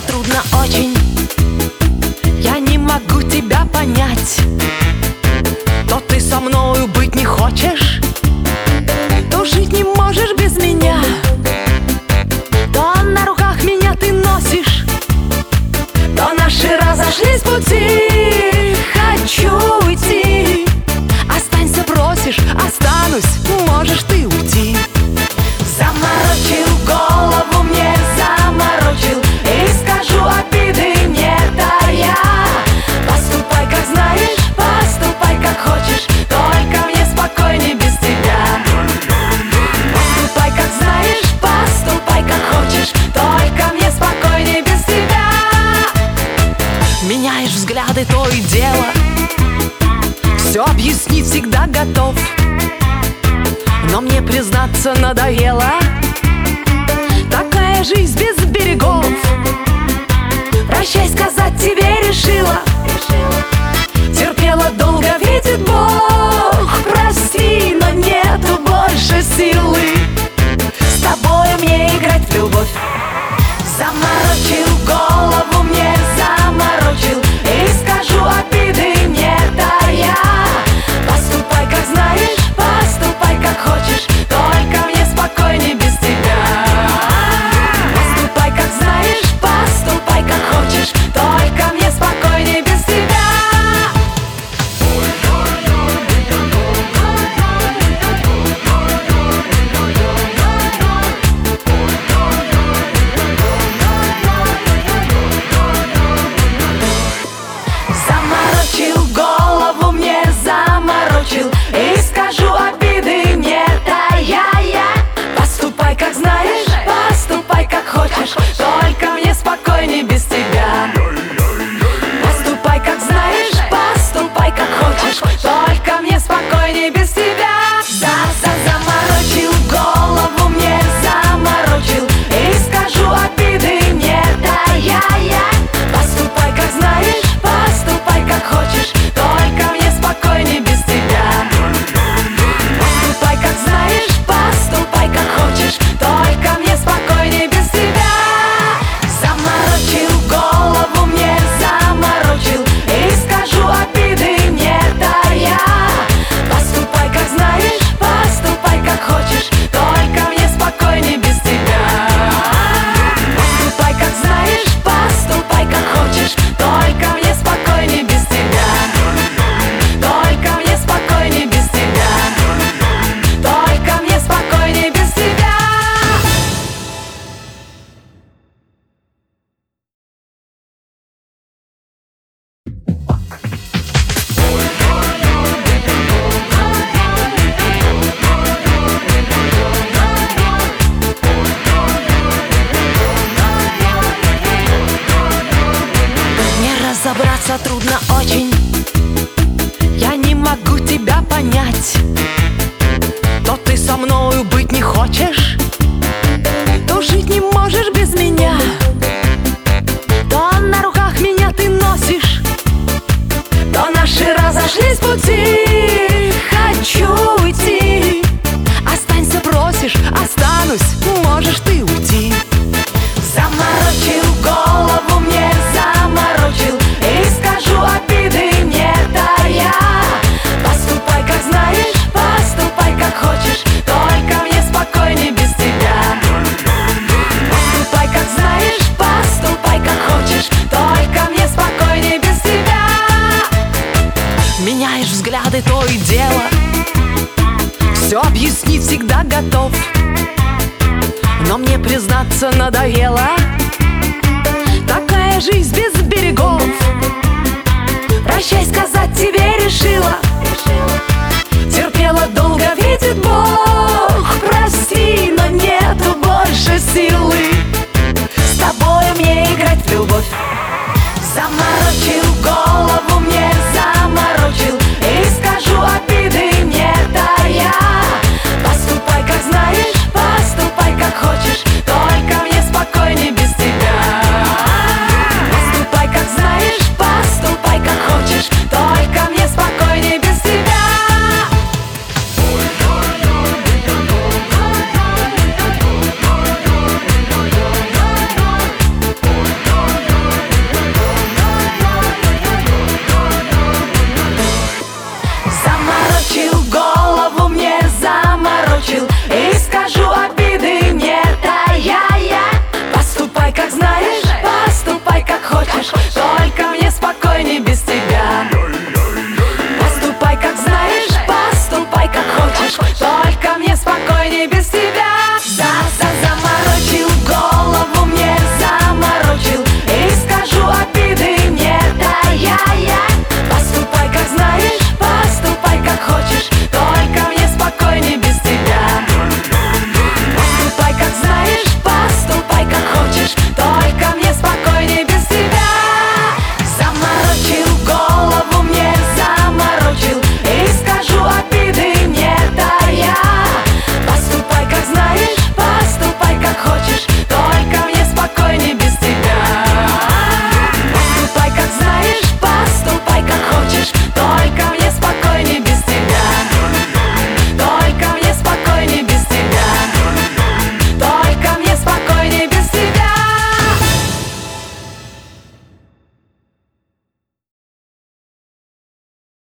трудно очень. Я не могу тебя понять. То ты со мною быть не хочешь, то жить не можешь без меня, то на руках меня ты носишь, то наши разошлись пути. Хочу уйти, останься, просишь, останусь, можешь ты уйти. Заморочил голову мне, заморочил, и скажу обиды мне тая. Поступай, как знаешь, поступай, как хочешь, только мне спокойней без тебя. Поступай, как знаешь, поступай, как хочешь, только мне спокойней без тебя. Меняешь взгляды, то и дело, все объяснить всегда готов, но мне признаться надоело. Такая жизнь без берегов. Прощай сказать тебе решила. Терпела долго, видит Бог. Прости, но нету больше силы с тобой мне играть в любовь. Заморочил голову мне, заморочил, и скажу обиды мне тая. Поступай, как знаешь, поступай, как хочешь, только мне спокойней без тебя. Поступай, как знаешь, поступай, как хочешь, только мне спокойней без тебя. Заморочил голову мне, заморочил, и скажу обиды мне тая. Поступай, как знаешь, поступай, как хочешь, только мне спокойней без тебя. Поступай, как знаешь, поступай, как хочешь, только мне спокойней без тебя. Заморочил голову мне, заморочил, и скажу обиды мне тая. Поступай, как знаешь, поступай, как хочешь, только мне спокойней без тебя. Поступай, как знаешь, поступай, как хочешь, только мне спокойней без тебя. Заморочил голову мне, заморочил, и скажу обиды мне тая. Поступай, как знаешь, поступай, как хочешь, только мне спокойней без тебя. Поступай, как знаешь, поступай, как хочешь, только мне спокойней без тебя. Только мне спокойней без тебя. Только мне спокойней без тебя. Не разобраться трудно очень. Я не могу тебя понять. То ты со мною быть не хочешь, то жить не можешь без меня, то на руках меня ты носишь, то наши разошлись пути. Хочу уйти, останься, просишь, останусь, можешь ты уйти. Заморочил голову мне, заморочил, и скажу обиды мне тая. Поступай, как знаешь, поступай, как хочешь, только мне спокойней без тебя. Поступай, как знаешь, поступай, как хочешь, только мне спокойней без тебя. Меняешь взгляды, то и дело, все объяснить всегда готов, но мне признаться надоело. Такая жизнь без берегов. Прощай сказать тебе решила. Терпела долго, видит Бог. Прости, но нету больше силы с тобой мне играть в любовь.